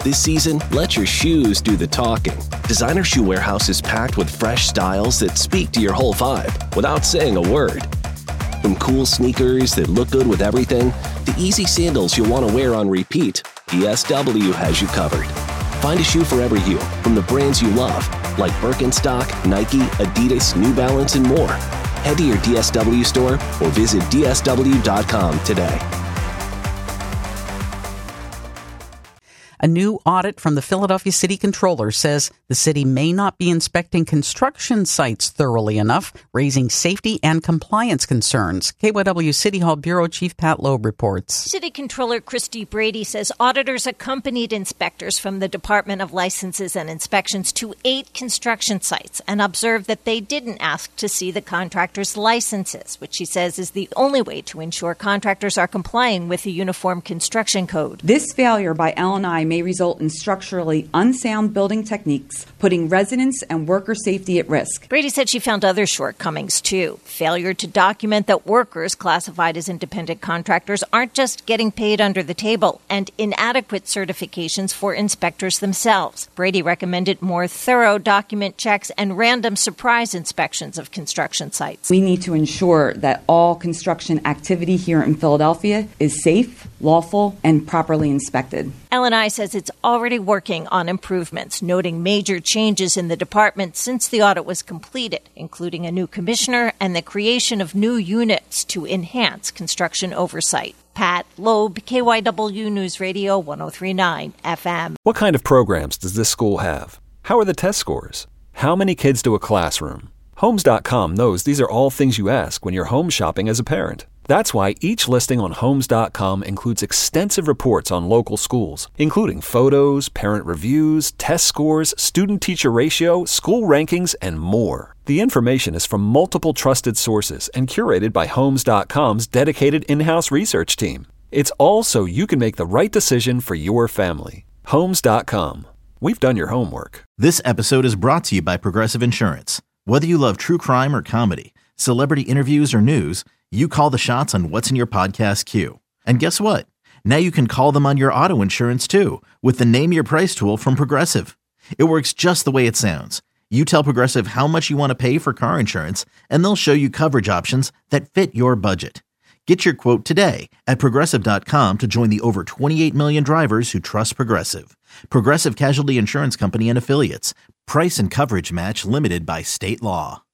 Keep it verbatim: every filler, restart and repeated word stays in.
This season, let your shoes do the talking. Designer Shoe Warehouse is packed with fresh styles that speak to your whole vibe without saying a word. From cool sneakers that look good with everything to easy sandals you'll want to wear on repeat, D S W has you covered. Find a shoe for every you from the brands you love, like Birkenstock, Nike, Adidas, New Balance, and more. Head to your D S W store or visit D S W dot com today. A new audit from the Philadelphia City Comptroller says the city may not be inspecting construction sites thoroughly enough, raising safety and compliance concerns. K Y W City Hall Bureau Chief Pat Loeb reports. City Comptroller Christy Brady says auditors accompanied inspectors from the Department of Licenses and Inspections to eight construction sites and observed that they didn't ask to see the contractors' licenses, which she says is the only way to ensure contractors are complying with the Uniform Construction Code. This failure by L and I may result in structurally unsound building techniques, putting residents and worker safety at risk. Brady said she found other shortcomings, too. Failure to document that workers classified as independent contractors aren't just getting paid under the table, and inadequate certifications for inspectors themselves. Brady recommended more thorough document checks and random surprise inspections of construction sites. We need to ensure that all construction activity here in Philadelphia is safe, lawful, and properly inspected. L and I says it's already working on improvements, noting major changes in the department since the audit was completed, including a new commissioner and the creation of new units to enhance construction oversight. Pat Loeb, K Y W News Radio one oh three point nine F M. What kind of programs does this school have? How are the test scores? How many kids do a classroom? Homes dot com knows these are all things you ask when you're home shopping as a parent. That's why each listing on Homes dot com includes extensive reports on local schools, including photos, parent reviews, test scores, student-teacher ratio, school rankings, and more. The information is from multiple trusted sources and curated by Homes dot com's dedicated in-house research team. It's all so you can make the right decision for your family. Homes dot com. We've done your homework. This episode is brought to you by Progressive Insurance. Whether you love true crime or comedy, celebrity interviews or news, you call the shots on what's in your podcast queue. And guess what? Now you can call them on your auto insurance too with the Name Your Price tool from Progressive. It works just the way it sounds. You tell Progressive how much you want to pay for car insurance, and they'll show you coverage options that fit your budget. Get your quote today at Progressive dot com to join the over twenty-eight million drivers who trust Progressive. Progressive Casualty Insurance Company and Affiliates. Price and coverage match limited by state law.